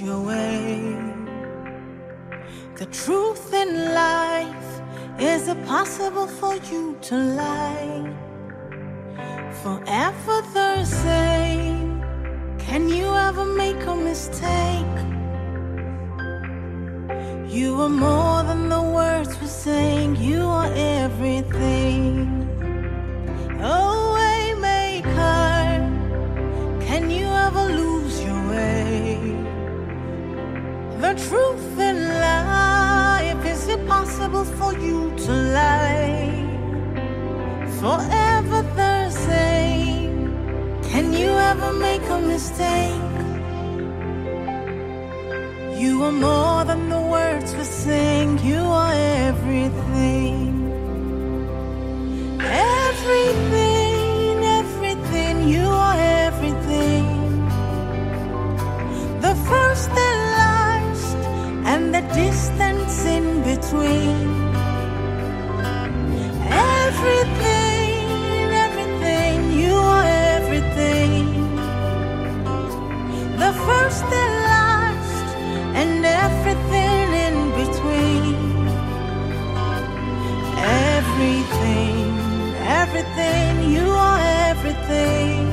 your way. The truth in life, is it possible for you to lie? Forever the same, can you ever make a mistake? You are more than the words were saying, you are everything. Oh, waymaker, can you ever lose your way? The truth in life, is it possible for you to lie? Forever the same, can you ever make a mistake? You are more than the words were saying, you are everything. Everything, everything, you are everything. The first and last, and the distance in between. Everything, everything, you are everything. The first and last, and everything in between. Everything, everything, you are everything.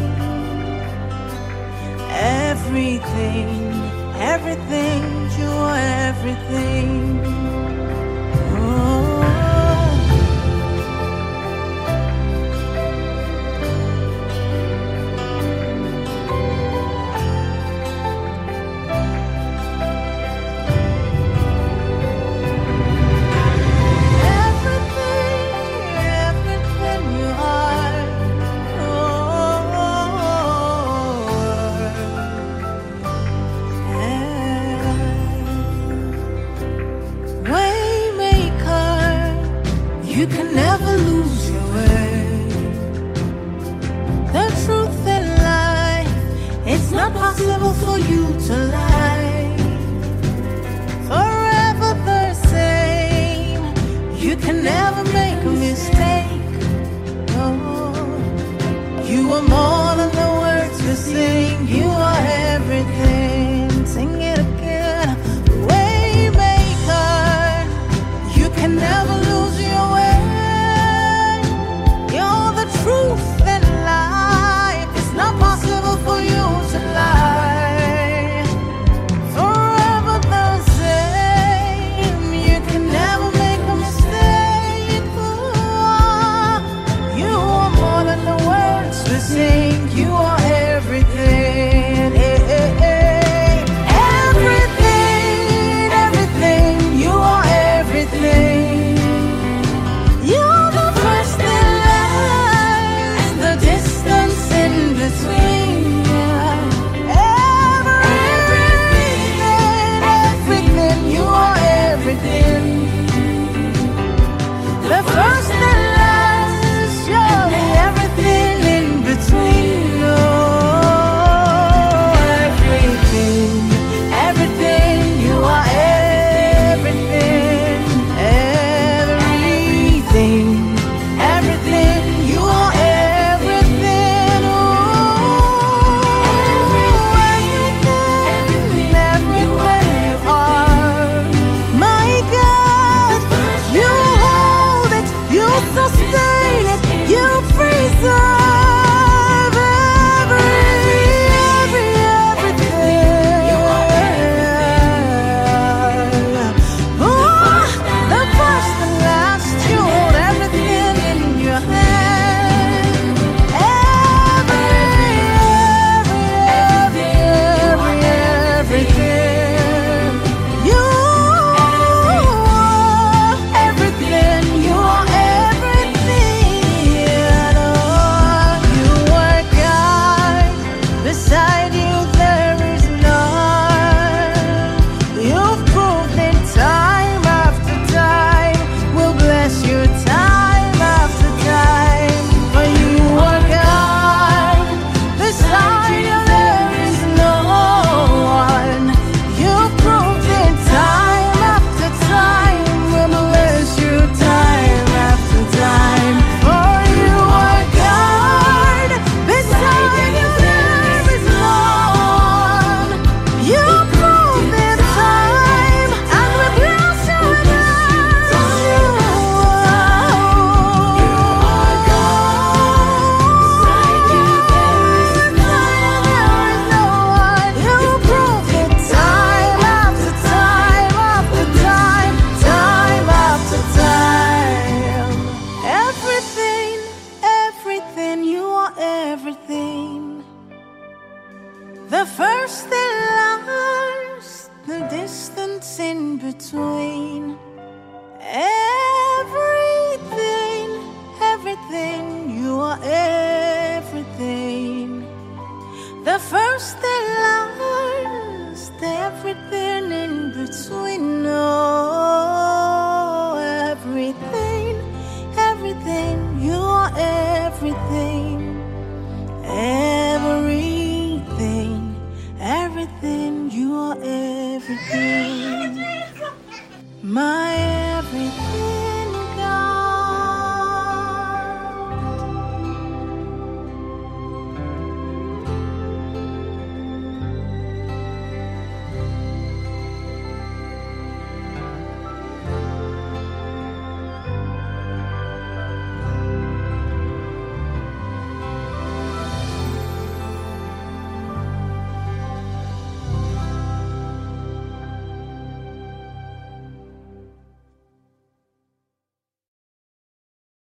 Everything, everything, you are everything. Oh. You can never lose your way. The truth in life, it's not possible for you to lie. Forever the same, you can never make a mistake. Oh, you are more than the words you sing. You are everything. Sing it again. Waymaker, you can never lose your way. Truth and life, it's not possible for you to lie. Forever the same, you can never make a mistake. You are more than the words we sing. You are everything. Everything, everything, you are everything. You're the first and last, the distance in between. the first, the last, the distance in between. Everything, everything, you are everything. The first, the last, everything in between. Oh.